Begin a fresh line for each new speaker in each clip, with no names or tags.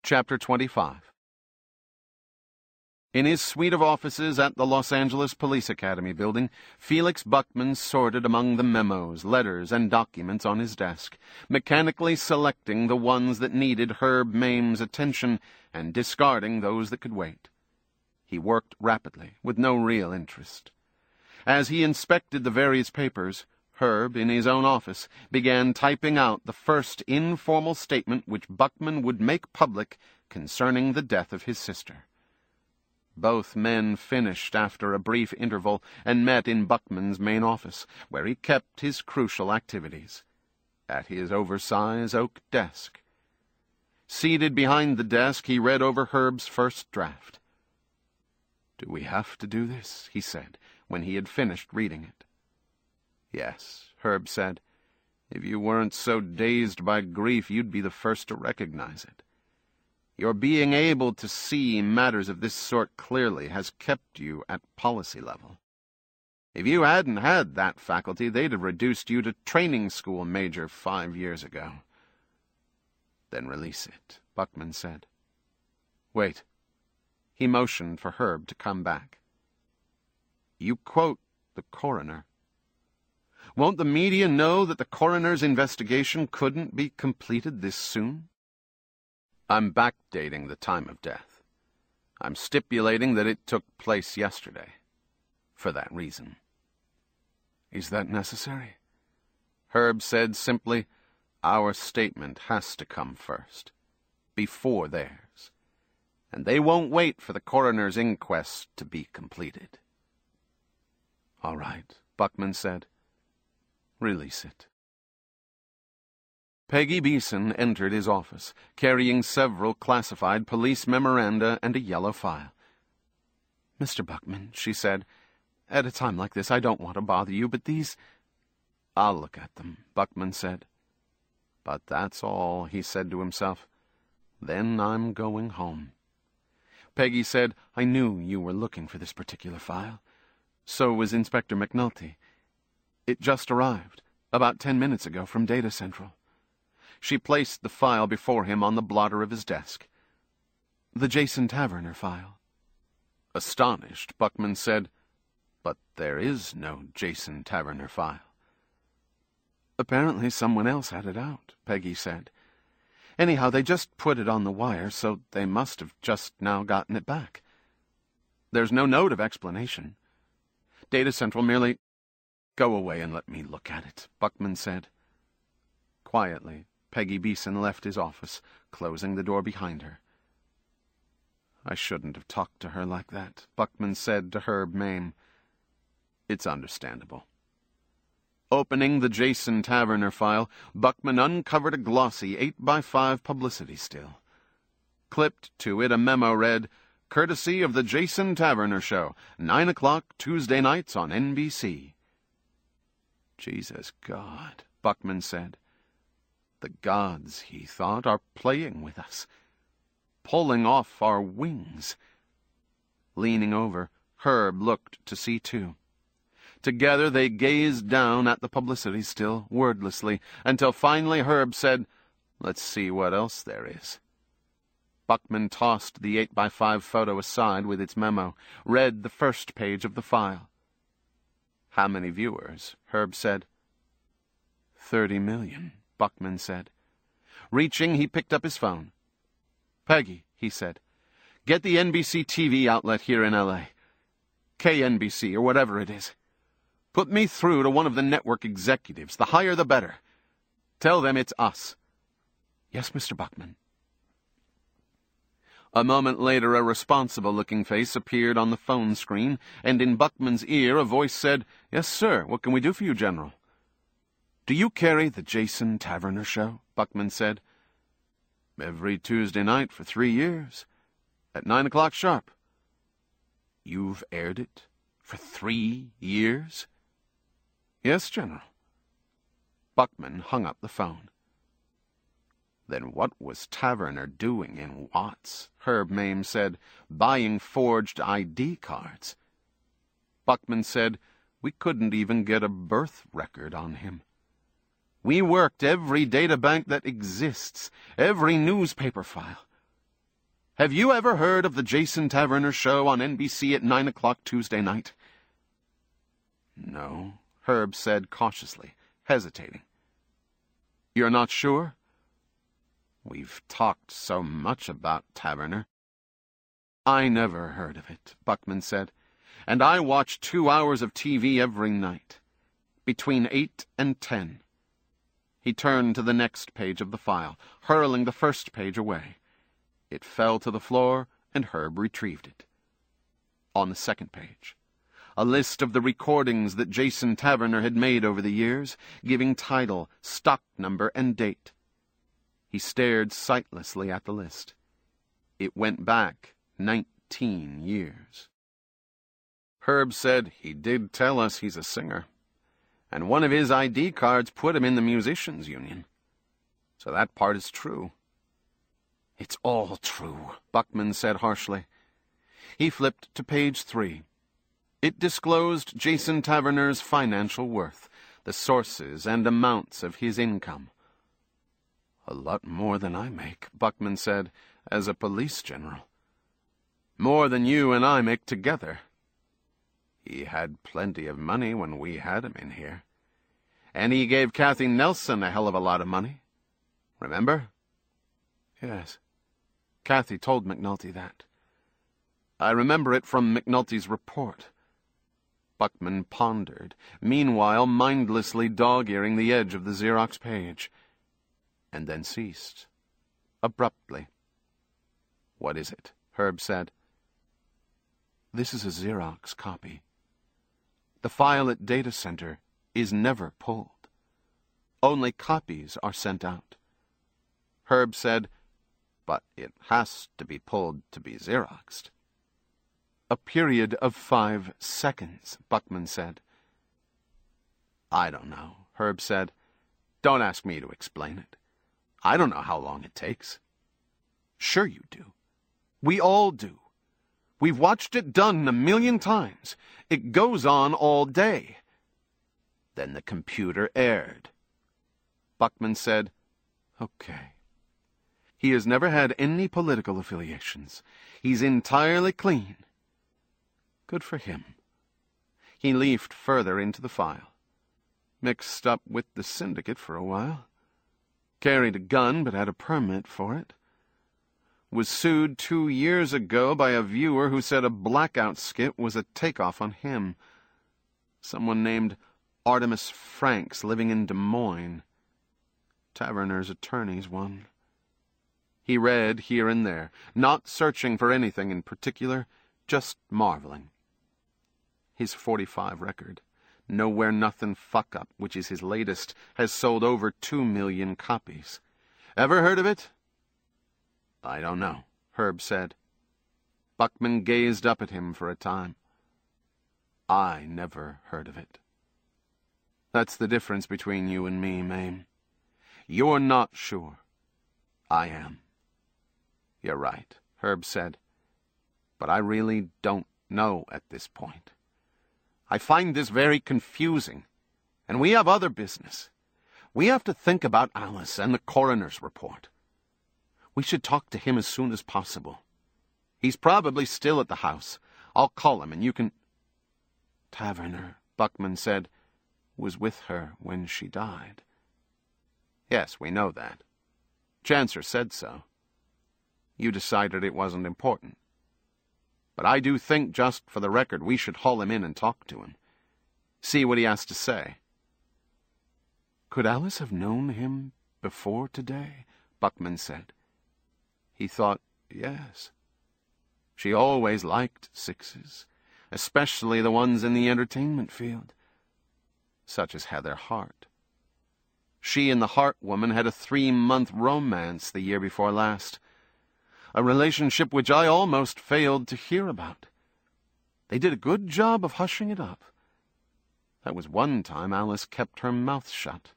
Chapter 25. In his suite of offices at the Los Angeles Police Academy building, Felix Buckman sorted among the memos, letters, and documents on his desk, mechanically selecting the ones that needed Herb Mame's attention and discarding those that could wait. He worked rapidly, with no real interest. As he inspected the various papers, Herb, in his own office, began typing out the first informal statement which Buckman would make public concerning the death of his sister. Both men finished after a brief interval and met in Buckman's main office, where he kept his crucial activities, at his oversized oak desk. Seated behind the desk, he read over Herb's first draft. "Do we have to do this?" he said, when he had finished reading it. "Yes," Herb said. "If you weren't so dazed by grief, you'd be the first to recognize it. Your being able to see matters of this sort clearly has kept you at policy level. If you hadn't had that faculty, they'd have reduced you to training school major 5 years ago." "Then release it," Buckman said. "Wait." He motioned for Herb to come back. "You quote the coroner. Won't the media know that the coroner's investigation couldn't be completed this soon? I'm backdating the time of death. I'm stipulating that it took place yesterday, for that reason." "Is that necessary?" Herb said simply, "Our statement has to come first, before theirs, and they won't wait for the coroner's inquest to be completed." "All right," Buckman said. "Release it." Peggy Beeson entered his office, carrying several classified police memoranda and a yellow file. "Mr. Buckman," she said, "at a time like this I don't want to bother you, but these—" "I'll look at them," Buckman said. "But that's all," he said to himself. "Then I'm going home." Peggy said, "I knew you were looking for this particular file. So was Inspector McNulty. It just arrived, about 10 minutes ago from Data Central." She placed the file before him on the blotter of his desk. "The Jason Taverner file." Astonished, Buckman said, "But there is no Jason Taverner file." "Apparently someone else had it out," Peggy said. "Anyhow, they just put it on the wire, so they must have just now gotten it back. There's no note of explanation. Data Central merely—" "Go away and let me look at it," Buckman said. Quietly, Peggy Beeson left his office, closing the door behind her. "I shouldn't have talked to her like that," Buckman said to Herb Mame. "It's understandable." Opening the Jason Taverner file, Buckman uncovered a glossy 8x5 publicity still. Clipped to it, a memo read, "Courtesy of the Jason Taverner Show, 9 o'clock Tuesday nights on NBC." "Jesus God," Buckman said. "The gods," he thought, "are playing with us, pulling off our wings." Leaning over, Herb looked to see too. Together they gazed down at the publicity still, wordlessly, until finally Herb said, "Let's see what else there is." Buckman tossed the 8x5 photo aside with its memo, read the first page of the file. "How many viewers?" Herb said. 30 million, Buckman said. Reaching, he picked up his phone. "Peggy," he said, "get the NBC TV outlet here in L.A. KNBC or whatever it is. Put me through to one of the network executives. The higher the better. Tell them it's us." "Yes, Mr. Buckman." A moment later, a responsible-looking face appeared on the phone screen, and in Buckman's ear a voice said, "Yes, sir. What can we do for you, General?" "Do you carry the Jason Taverner Show?" Buckman said. "Every Tuesday night for 3 years, at 9 o'clock sharp." "You've aired it for 3 years?" "Yes, General." Buckman hung up the phone. "Then what was Taverner doing in Watts?" Herb Mame said. "Buying forged ID cards." Buckman said, "We couldn't even get a birth record on him. We worked every databank that exists, every newspaper file. Have you ever heard of the Jason Taverner show on NBC at 9 o'clock Tuesday night? No, Herb said cautiously, hesitating. You're not sure? We've talked so much about Taverner. I never heard of it, Buckman said, and I watch 2 hours of TV every night, between 8 and 10. He turned to the next page of the file, hurling the first page away. It fell to the floor, and Herb retrieved it. On the second page, a list of the recordings that Jason Taverner had made over the years, giving title, stock number, and date. He stared sightlessly at the list. It went back 19 years. Herb said he did tell us he's a singer, and one of his ID cards put him in the Musicians' Union. So that part is true. It's all true, Buckman said harshly. He flipped to page 3. It disclosed Jason Taverner's financial worth, the sources and amounts of his income. A lot more than I make, Buckman said, as a police general. More than you and I make together. He had plenty of money when we had him in here. And he gave Kathy Nelson a hell of a lot of money. Remember? Yes. Kathy told McNulty that. I remember it from McNulty's report. Buckman pondered, meanwhile mindlessly dog-earing the edge of the Xerox page, and then ceased, abruptly. What is it? Herb said. This is a Xerox copy. The file at Data Center is never pulled. Only copies are sent out. Herb said, but it has to be pulled to be Xeroxed. A period of 5 seconds, Buckman said. I don't know, Herb said. Don't ask me to explain it. I don't know how long it takes. Sure you do. We all do. We've watched it done 1,000,000 times. It goes on all day. Then the computer erred. Buckman said, okay. He has never had any political affiliations. He's entirely clean. Good for him. He leafed further into the file. Mixed up with the syndicate for a while. Carried a gun but had a permit for it. Was sued 2 years ago by a viewer who said a blackout skit was a takeoff on him. Someone named Artemis Franks living in Des Moines. Taverner's attorneys won. He read here and there, not searching for anything in particular, just marveling. His 45 record, Nowhere Nothin' Fuck Up, which is his latest, has sold over 2 million copies. Ever heard of it? I don't know, Herb said. Buckman gazed up at him for a time. I never heard of it. That's the difference between you and me, Mame. You're not sure. I am. You're right, Herb said. But I really don't know at this point. I find this very confusing, and we have other business. We have to think about Alice and the coroner's report. We should talk to him as soon as possible. He's probably still at the house. I'll call him and you can... Taverner, Buckman said, was with her when she died. Yes, we know that. Chancer said so. You decided it wasn't important. But I do think, just for the record, we should haul him in and talk to him. See what he has to say. Could Alice have known him before today? Buckman said. He thought, yes. She always liked sixes, especially the ones in the entertainment field, such as Heather Hart. She and the Hart woman had a 3-month romance the year before last, a relationship which I almost failed to hear about. They did a good job of hushing it up. That was one time Alice kept her mouth shut.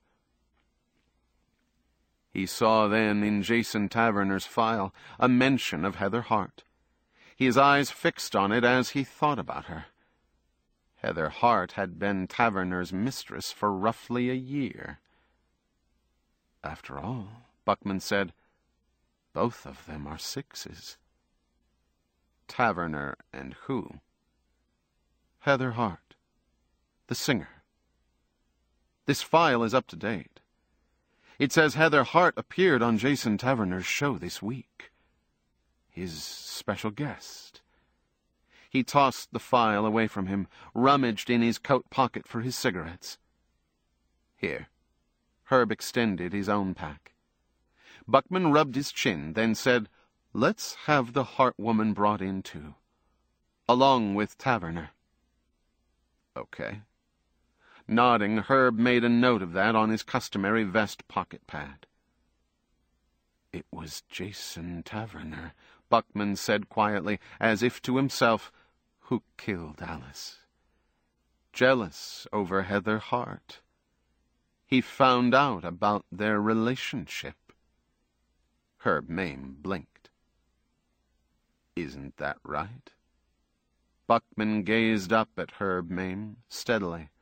He saw then in Jason Taverner's file a mention of Heather Hart. His eyes fixed on it as he thought about her. Heather Hart had been Taverner's mistress for roughly a year. After all, Buckman said, both of them are sixes. Taverner and who? Heather Hart, the singer. This file is up to date. It says Heather Hart appeared on Jason Taverner's show this week. His special guest. He tossed the file away from him, rummaged in his coat pocket for his cigarettes. Here. Herb extended his own pack. Buckman rubbed his chin, then said, "Let's have the Hart woman brought in, too. Along with Taverner." Okay. Nodding, Herb made a note of that on his customary vest pocket pad. "It was Jason Taverner," Buckman said quietly, as if to himself, "who killed Alice. Jealous over Heather Hart. He found out about their relationship." Herb Mame blinked. "Isn't that right?" Buckman gazed up at Herb Mame steadily.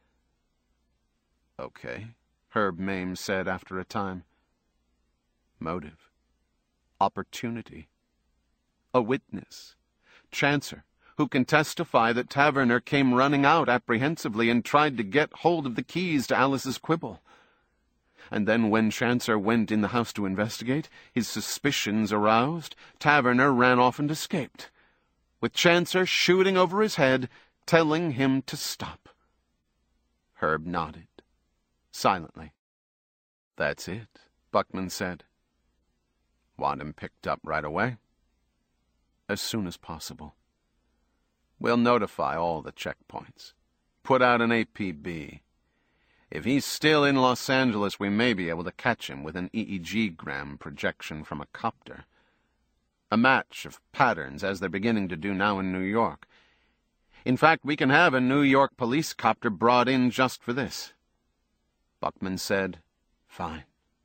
"Okay," Herb Mame said after a time. "Motive. Opportunity. A witness. Chancer, who can testify that Taverner came running out apprehensively and tried to get hold of the keys to Alice's quibble. And then when Chancer went in the house to investigate, his suspicions aroused, Taverner ran off and escaped, with Chancer shooting over his head, telling him to stop." Herb nodded, silently. "That's it," Buckman said. "Want him picked up right away?" "As soon as possible. We'll notify all the checkpoints. Put out an APB. If he's still in Los Angeles, we may be able to catch him with an EEG-gram projection from a copter. A match of patterns, as they're beginning to do now in New York. In fact, we can have a New York police copter brought in just for this." Buckman said, "Fine."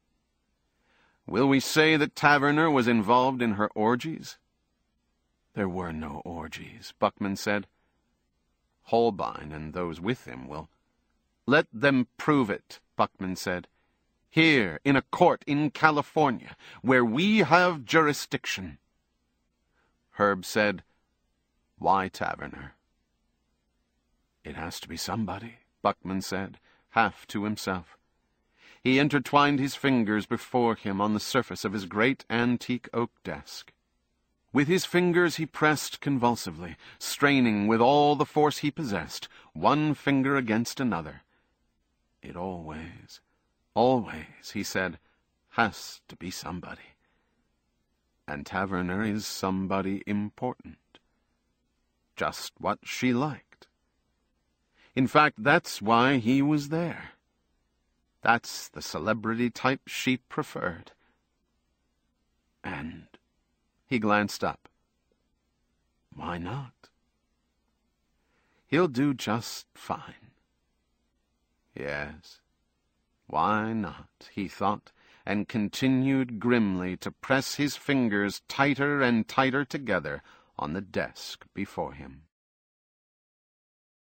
"Will we say that Taverner was involved in her orgies?" "There were no orgies," Buckman said. "Holbein and those with him will—" "Let them prove it," Buckman said. "Here, in a court in California, where we have jurisdiction." Herb said, "Why Taverner?" "It has to be somebody," Buckman said, half to himself. He intertwined his fingers before him on the surface of his great antique oak desk. With his fingers he pressed convulsively, straining with all the force he possessed, one finger against another. "It always, he said, has to be somebody. And Taverner is somebody important. Just what she liked. In fact, that's why he was there. That's the celebrity type she preferred. And he glanced up. Why not? He'll do just fine. Yes, why not, he thought, and continued grimly to press his fingers tighter and tighter together on the desk before him.